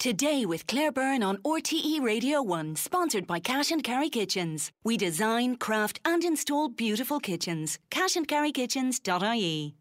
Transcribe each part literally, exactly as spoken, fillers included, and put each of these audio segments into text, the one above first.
Today with Claire Byrne on R T E Radio one, sponsored by Cash and Carry Kitchens. We design, craft and install beautiful kitchens. cash and carry kitchens dot I E.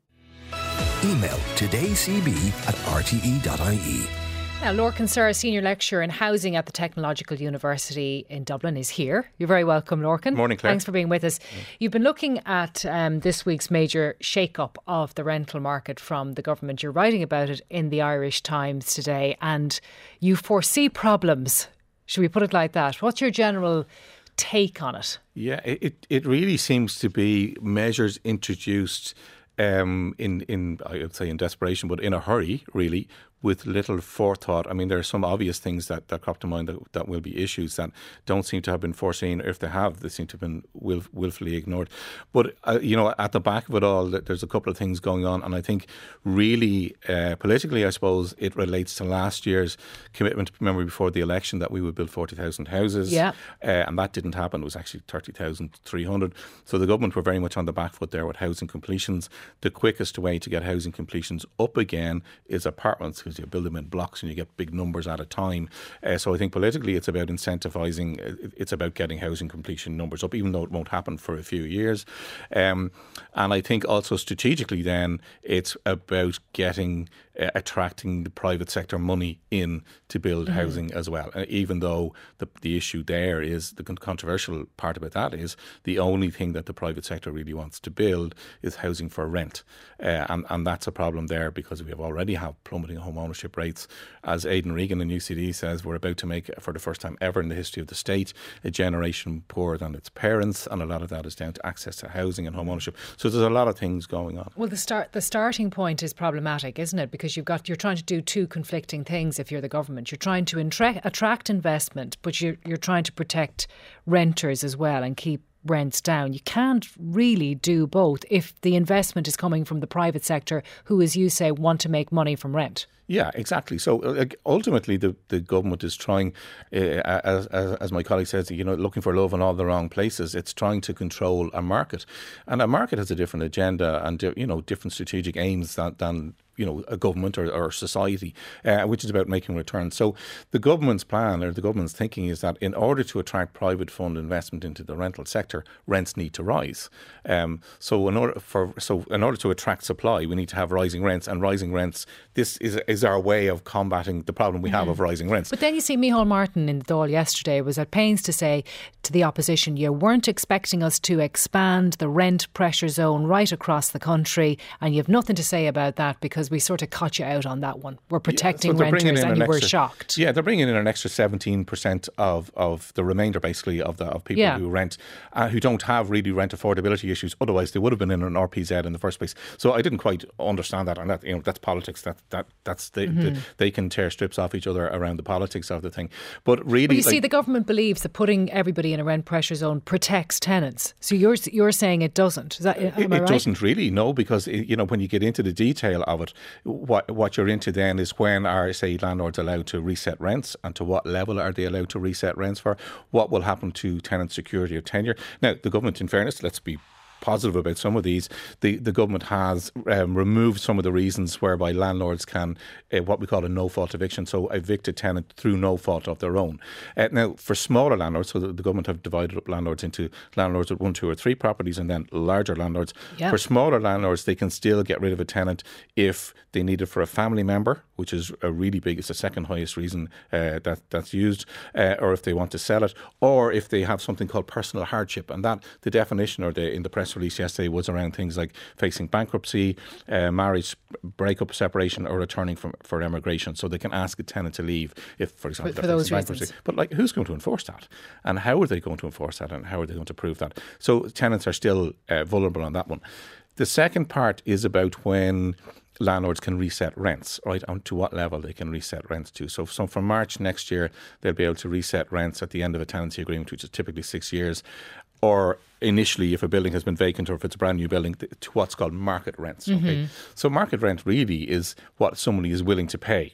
Email todaycb at r t e dot i e. Now, Lorcan Sir, Senior Lecturer in Housing at the Technological University in Dublin, is here. You're very welcome, Lorcan. Morning, Claire. Thanks for being with us. You've been looking at um, this week's major shake-up of the rental market from the government. You're writing about it in the Irish Times today, and you foresee problems. Should we put it like that? What's your general take on it? Yeah, it, it really seems to be measures introduced um, in, in, I would say in desperation, but in a hurry, really, with little forethought. I mean, there are some obvious things that, that crop to mind that, that will be issues that don't seem to have been foreseen, or if they have, they seem to have been will, willfully ignored. But, uh, you know, at the back of it all, there's a couple of things going on. And I think really, uh, politically, I suppose, it relates to last year's commitment, remember, before the election, that we would build forty thousand houses. Yeah. Uh, and that didn't happen. It was actually thirty thousand three hundred. So the government were very much on the back foot there with housing completions. The quickest way to get housing completions up again is apartments, because you build them in blocks and you get big numbers at a time. Uh, so I think politically it's about incentivising, it's about getting housing completion numbers up, even though it won't happen for a few years. Um, and I think also strategically then it's about getting, uh, attracting the private sector money in to build mm-hmm. housing as well. Uh, even though the, the issue there is, the controversial part about that is the only thing that the private sector really wants to build is housing for rent. Uh, and, and that's a problem there, because we have already have plummeting home ownership rates. As Aidan Regan in U C D says, we're about to make, for the first time ever in the history of the state, a generation poorer than its parents, and a lot of that is down to access to housing and home ownership. So there's a lot of things going on. Well, the start the starting point is problematic, isn't it? Because you've got you're trying to do two conflicting things. If you're the government, you're trying to intra- attract investment, but you're you're trying to protect renters as well and keep rents down. You can't really do both if the investment is coming from the private sector, who, as you say, want to make money from rent. Yeah, exactly. So uh, ultimately, the, the government is trying, uh, as, as as my colleague says, you know, looking for love in all the wrong places. It's trying to control a market, and a market has a different agenda and you know different strategic aims than, than you know a government or, or society, uh, which is about making returns. So the government's plan or the government's thinking is that in order to attract private fund investment into the rental sector, rents need to rise. Um, so in order for so in order to attract supply, we need to have rising rents, and rising rents. This is is our way of combating the problem we have mm. of rising rents. But then you see Micheál Martin in the Dáil yesterday was at pains to say to the opposition, you weren't expecting us to expand the rent pressure zone right across the country, and you have nothing to say about that because we sort of caught you out on that one. We're protecting yeah, so renters and you extra, were shocked. Yeah, they're bringing in an extra seventeen percent of, of the remainder basically of the of people yeah. who rent, uh, who don't have really rent affordability issues. Otherwise they would have been in an R P Z in the first place. So I didn't quite understand that, and that you know that's politics. That that that's the, mm-hmm. the they can tear strips off each other around the politics of the thing. But really, well, you like, see, the government believes that putting everybody in a rent pressure zone protects tenants. So you're you're saying it doesn't. Is that am it, I it right? doesn't really, no, because you know when you get into the detail of it, what what you're into then is when are say landlords allowed to reset rents, and to what level are they allowed to reset rents for? What will happen to tenant security of tenure? Now, the government, in fairness, let's be positive about some of these. The the government has um, removed some of the reasons whereby landlords can uh, what we call a no-fault eviction, so evict a tenant through no fault of their own. Uh, now, for smaller landlords, so the, the government have divided up landlords into landlords with one, two or three properties, and then larger landlords. Yep. For smaller landlords, they can still get rid of a tenant if they need it for a family member, which is a really big, it's the second highest reason uh, that that's used, uh, or if they want to sell it, or if they have something called personal hardship. And that, the definition or the in the press release yesterday was around things like facing bankruptcy, uh, marriage, breakup, separation, or returning from for emigration. So they can ask a tenant to leave if, for example, for, for those bankruptcy. Reasons. But like, who's going to enforce that? And how are they going to enforce that? And how are they going to prove that? So tenants are still uh, vulnerable on that one. The second part is about when landlords can reset rents, right, and to what level they can reset rents to. So, so from March next year, they'll be able to reset rents at the end of a tenancy agreement, which is typically six years, or initially, if a building has been vacant or if it's a brand new building, to what's called market rents. Okay? Mm-hmm. So market rent really is what somebody is willing to pay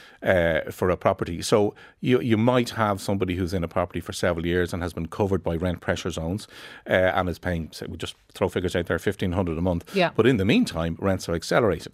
Uh, for a property. So you you might have somebody who's in a property for several years and has been covered by rent pressure zones uh, and is paying, say, we just throw figures out there, fifteen hundred a month. Yeah. But in the meantime, rents are accelerated.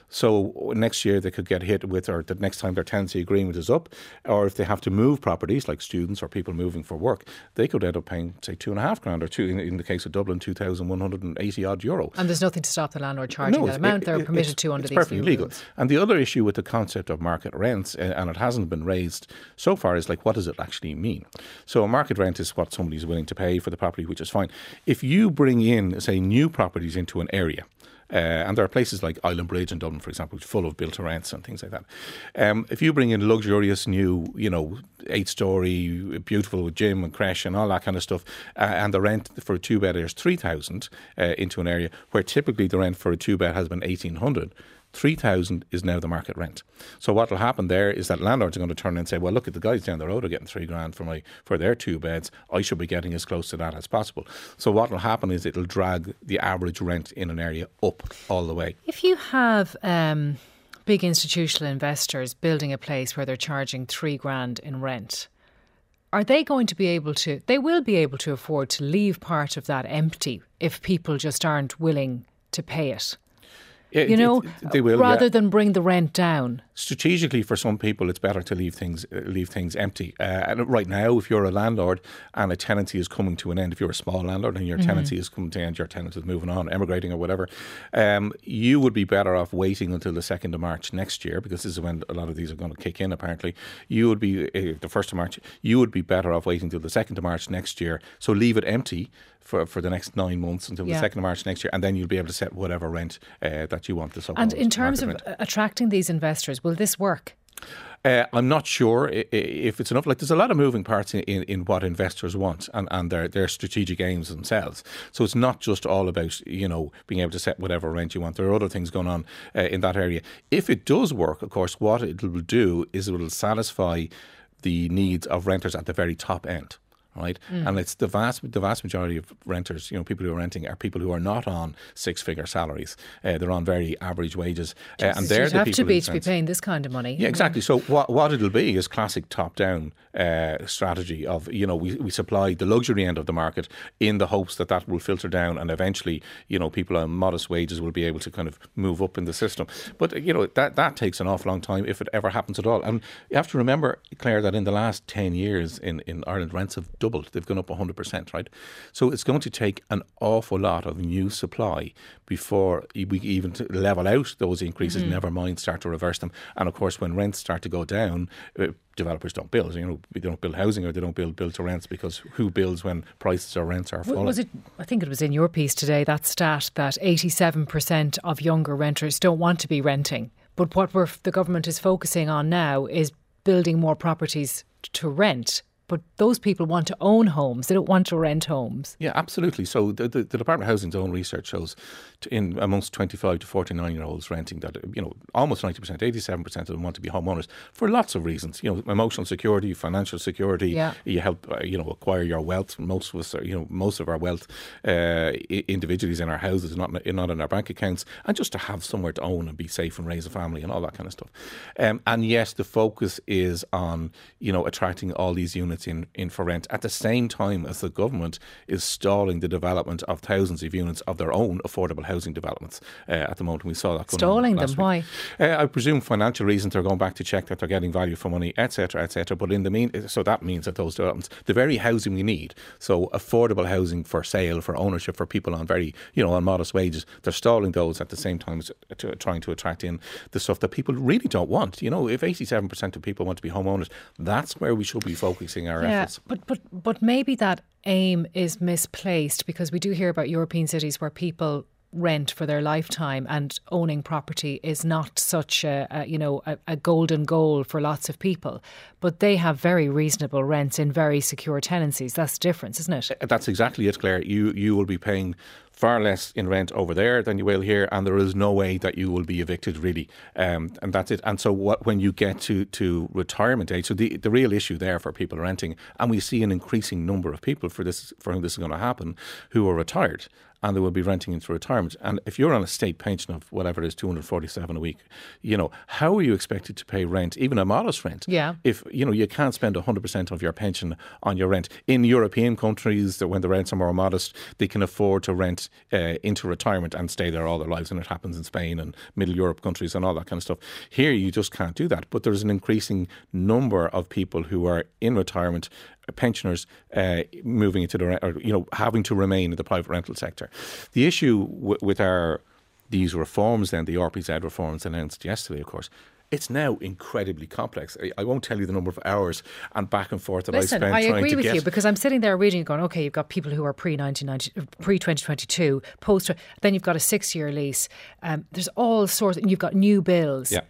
So next year they could get hit with, or the next time their tenancy agreement is up, or if they have to move properties like students or people moving for work, they could end up paying, say, two and a half grand or two, in, in the case of Dublin, two thousand one hundred eighty odd euro. And there's nothing to stop the landlord charging No, that amount. it, They're it, permitted it's, to under it's these perfectly new legal. rules. And the other issue with the concept of market rents, uh, and it hasn't been raised so far, is like, what does it actually mean? So a market rent is what somebody's willing to pay for the property, which is fine. If you bring in, say, new properties into an area, Uh, and there are places like Island Bridge in Dublin, for example, which are full of built-to-rents and things like that. Um, if you bring in luxurious new, you know, eight-storey, beautiful with gym and creche and all that kind of stuff, uh, and the rent for a two-bed is three thousand uh, into an area where typically the rent for a two-bed has been eighteen hundred, three thousand is now the market rent. So what will happen there is that landlords are going to turn and say, well, look at the guys down the road are getting three grand for my for their two beds. I should be getting as close to that as possible. So what will happen is it'll drag the average rent in an area up all the way. If you have um, big institutional investors building a place where they're charging three grand in rent, are they going to be able to, they will be able to afford to leave part of that empty if people just aren't willing to pay it? Yeah, you know, it, they will, rather yeah. than bring the rent down. Strategically, for some people, it's better to leave things uh, leave things empty. Uh, and right now, if you're a landlord and a tenancy is coming to an end, if you're a small landlord and your mm-hmm. tenancy is coming to an end, your tenant is moving on, emigrating or whatever, um, you would be better off waiting until the second of March next year, because this is when a lot of these are going to kick in, apparently. You would be, uh, the first of March, you would be better off waiting until the second of March next year. So leave it empty for, for the next nine months until yeah. the second of March next year, and then you'll be able to set whatever rent uh, that you want to support. And in terms of rent. attracting these investors, will this work? Uh, I'm not sure if it's enough. Like, there's a lot of moving parts in, in, in what investors want and, and their, their strategic aims themselves. So it's not just all about, you know, being able to set whatever rent you want. There are other things going on uh, in that area. If it does work, of course, what it will do is it will satisfy the needs of renters at the very top end. Right, mm. and it's the vast the vast majority of renters, you know, people who are renting are people who are not on six figure salaries. Uh, they're on very average wages, uh, and they're you'd the have people to be who to be paying this kind of money. Yeah, exactly. So what what it'll be is classic top down uh, strategy of, you know, we we supply the luxury end of the market in the hopes that that will filter down, and eventually, you know, people on modest wages will be able to kind of move up in the system. But you know, that that takes an awful long time if it ever happens at all. And you have to remember, Claire, that in the last ten years in in Ireland, rents have doubled. They've gone up one hundred percent, right? So it's going to take an awful lot of new supply before we even level out those increases, mm-hmm. never mind start to reverse them. And of course, when rents start to go down, uh, developers don't build. You know, they don't build housing, or they don't build build to rents, because who builds when prices or rents are falling? Was it? I think it was in your piece today, that stat that eighty-seven percent of younger renters don't want to be renting. But what we're, the government is focusing on now is building more properties to rent. But those people want to own homes. They don't want to rent homes. Yeah, absolutely. So the, the, the Department of Housing's own research shows to, in amongst twenty-five to forty-nine year olds renting that, you know, almost ninety percent, eighty-seven percent of them want to be homeowners for lots of reasons. You know, emotional security, financial security. Yeah. You help, uh, you know, acquire your wealth. Most of us, are, you know, most of our wealth uh, individually is in our houses, not in, not in our bank accounts, and just to have somewhere to own and be safe and raise a family and all that kind of stuff. Um, and yes, the focus is on, you know, attracting all these units In, in for rent at the same time as the government is stalling the development of thousands of units of their own affordable housing developments uh, at the moment. We saw that going stalling on them. Why? Uh, I presume financial reasons. They're going back to check that they're getting value for money, et cetera, et cetera. But in the mean, so that means that those developments, the very housing we need, so affordable housing for sale, for ownership, for people on very, you know, on modest wages, they're stalling those at the same time as to, trying to attract in the stuff that people really don't want. You know, if eighty-seven percent of people want to be homeowners, that's where we should be focusing our yeah. efforts. But but but maybe that aim is misplaced, because we do hear about European cities where people rent for their lifetime, and owning property is not such a, a you know a, a golden goal for lots of people. But they have very reasonable rents in very secure tenancies. That's the difference, isn't it? That's exactly it, Claire. You you will be paying far less in rent over there than you will here, and there is no way that you will be evicted, really, um, and that's it. And so what, when you get to, to retirement age, so the, the real issue there for people renting, and we see an increasing number of people for this for whom this is going to happen, who are retired, and they will be renting into retirement. And if you're on a state pension of whatever it is, two hundred forty-seven a week, you know, how are you expected to pay rent, even a modest rent? Yeah. If, you know, you can't spend one hundred percent of your pension on your rent. In European countries, when the rents are more modest, they can afford to rent get uh, into retirement and stay there all their lives, and it happens in Spain and Middle Europe countries and all that kind of stuff. Here you just can't do that, but there's an increasing number of people who are in retirement, pensioners uh, moving into the, or, you know, having to remain in the private rental sector. The issue w- with our these reforms then, the R P Z reforms announced yesterday, of course, it's now incredibly complex. I, I won't tell you the number of hours and back and forth that Listen, I spent I trying agree to with get. you, because I'm sitting there reading and going, okay, you've got people who are pre nineteen ninety, pre twenty twenty-two, post, then you've got a six year lease. Um, there's all sorts, and you've got new bills. Yeah.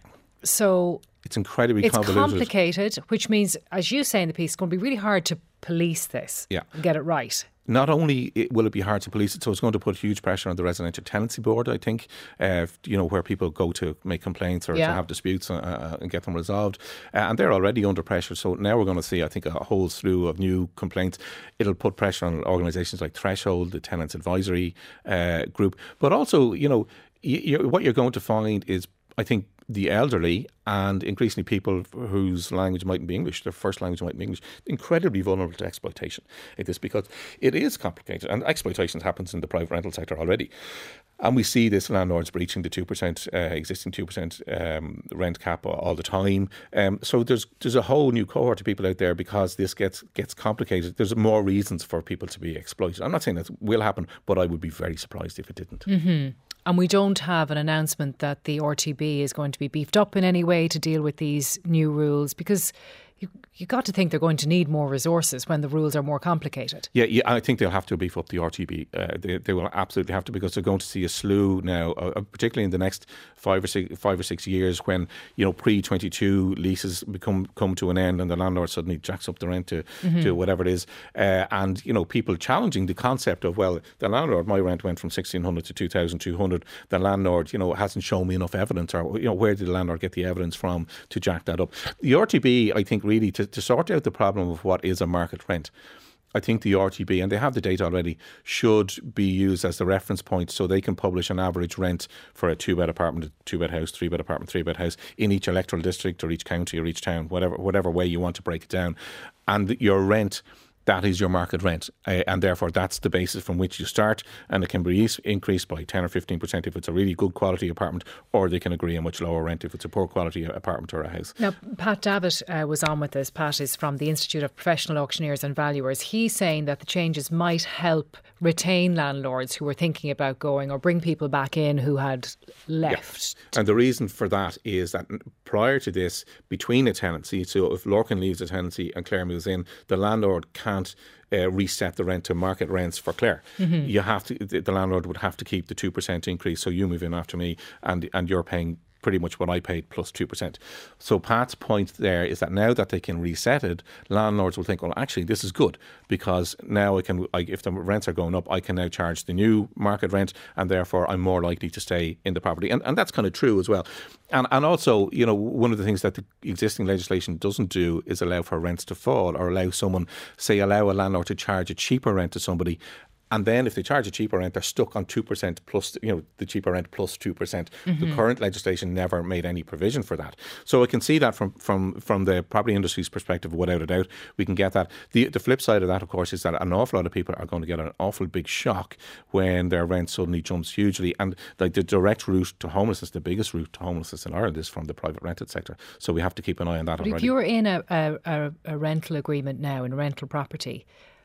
So it's incredibly it's convoluted. complicated, which means, as you say in the piece, it's going to be really hard to police this Yeah. and get it right. Not only it, will it be hard to police it, so it's going to put huge pressure on the Residential Tenancy Board, I think, uh, you know, where people go to make complaints or Yeah. to have disputes uh, and get them resolved. Uh, and they're already under pressure. So now we're going to see, I think, a whole slew of new complaints. It'll put pressure on organisations like Threshold, the Tenants Advisory uh, Group. But also, you know, you, you're, what you're going to find is, I think, the elderly and increasingly people whose language mightn't be English, their first language mightn't be English, incredibly vulnerable to exploitation like this, because it is complicated, and exploitation happens in the private rental sector already. And we see this landlords breaching the two percent, uh, existing two percent um, rent cap all the time. Um, so there's there's a whole new cohort of people out there, because this gets gets complicated. There's more reasons for people to be exploited. I'm not saying that will happen, but I would be very surprised if it didn't. Mm-hmm. And we don't have an announcement that the R T B is going to be beefed up in any way to deal with these new rules, because you you got to think they're going to need more resources when the rules are more complicated. Yeah, yeah, I think they'll have to beef up the R T B. Uh, they, they will absolutely have to, because they're going to see a slew now, uh, particularly in the next five or six five or six years, when, you know, pre twenty-two leases become come to an end and the landlord suddenly jacks up the rent to, mm-hmm. to whatever it is, uh, and you know, people challenging the concept of, well, the landlord, my rent went from sixteen hundred to two thousand two hundred. The landlord, you know, hasn't shown me enough evidence, or you know, where did the landlord get the evidence from to jack that up? The R T B, I think, really to, to sort out the problem of what is a market rent, I think the R T B, and they have the data already, should be used as the reference point, so they can publish an average rent for a two-bed apartment, a two-bed house, three-bed apartment, three-bed house in each electoral district or each county or each town, whatever whatever way you want to break it down. And your rent, that is your market rent, uh, and therefore that's the basis from which you start, and it can be increased by ten or fifteen percent if it's a really good quality apartment, or they can agree a much lower rent if it's a poor quality apartment or a house. Now, Pat Davitt uh, was on with us. Pat is from the Institute of Professional Auctioneers and Valuers. He's saying that the changes might help retain landlords who were thinking about going, or bring people back in who had left. Yeah. And the reason for that is that prior to this, between a tenancy, so if Lorcan leaves a tenancy and Clare moves in, the landlord can't Uh, reset the rent to market rents for Clare. Mm-hmm. You have to. The, the landlord would have to keep the two percent increase. So you move in after me, and and you're paying pretty much what I paid plus two percent. So Pat's point there is that now that they can reset it, landlords will think, well, actually, this is good, because now I can, I, if the rents are going up, I can now charge the new market rent, and therefore I'm more likely to stay in the property. And, and that's kind of true as well. And and also, you know, one of the things that the existing legislation doesn't do is allow for rents to fall, or allow someone, say, allow a landlord to charge a cheaper rent to somebody. And then if they charge a cheaper rent, they're stuck on two percent plus, you know, the cheaper rent plus two percent. Mm-hmm. The current legislation never made any provision for that. So I can see that from, from, from the property industry's perspective, without a doubt, we can get that. The the flip side of that, of course, is that an awful lot of people are going to get an awful big shock when their rent suddenly jumps hugely. And like the direct route to homelessness, the biggest route to homelessness in Ireland is from the private rented sector. So we have to keep an eye on that but already. If you're in a, a, a rental agreement now, in a rental property,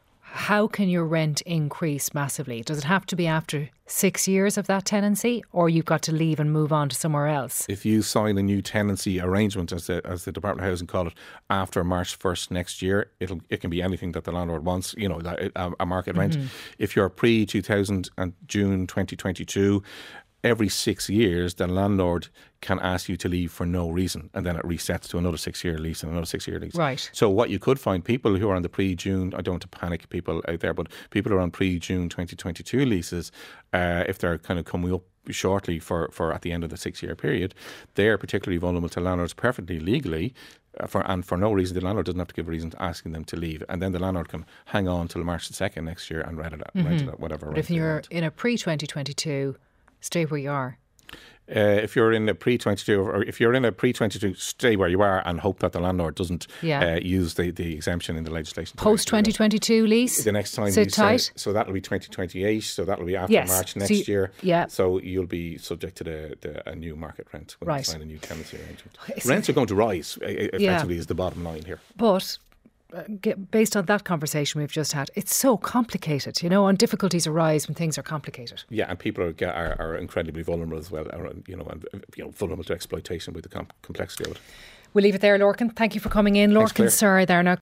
how can your rent increase massively? Does it have to be after six years of that tenancy, or you've got to leave and move on to somewhere else? If you sign a new tenancy arrangement, as the as the Department of Housing call it, after March first next year, it'll it can be anything that the landlord wants, you know, a, a market rent. Mm-hmm. If you're pre two thousand and June twenty twenty-two, every six years, the landlord can ask you to leave for no reason, and then it resets to another six-year lease and another six-year lease. Right. So what you could find, people who are on the pre-June, I don't want to panic people out there, but people who are on pre-June twenty twenty-two leases, uh, if they're kind of coming up shortly for, for at the end of the six-year period, they're particularly vulnerable to landlords perfectly legally, uh, for and for no reason. The landlord doesn't have to give a reason to asking them to leave, and then the landlord can hang on till March the second next year and rent it at, mm-hmm. rent it at whatever. But if you're want. in a pre-twenty twenty-two, stay where you are. Uh, if you're in a pre twenty-two, or if you're in a pre twenty-two, stay where you are and hope that the landlord doesn't Yeah. uh, use the, the exemption in the legislation. Post twenty twenty-two lease? The next time Sit you say, tight? so that'll be twenty twenty-eight, so that'll be after Yes. March So next you- year. yeah. So you'll be subject to the, the a new market rent when Right. you sign a new tenancy arrangement. So- Rents are going to rise, uh, effectively, is the bottom line here. But uh, get, based on that conversation we've just had, it's so complicated, you know, and difficulties arise when things are complicated. Yeah, and people are, are, are incredibly vulnerable as well, are, you know, and you know, vulnerable to exploitation with the com- complexity of it. We'll leave it there, Lorcan. Thank you for coming in. Thanks, Lorcan Claire. Sir there now.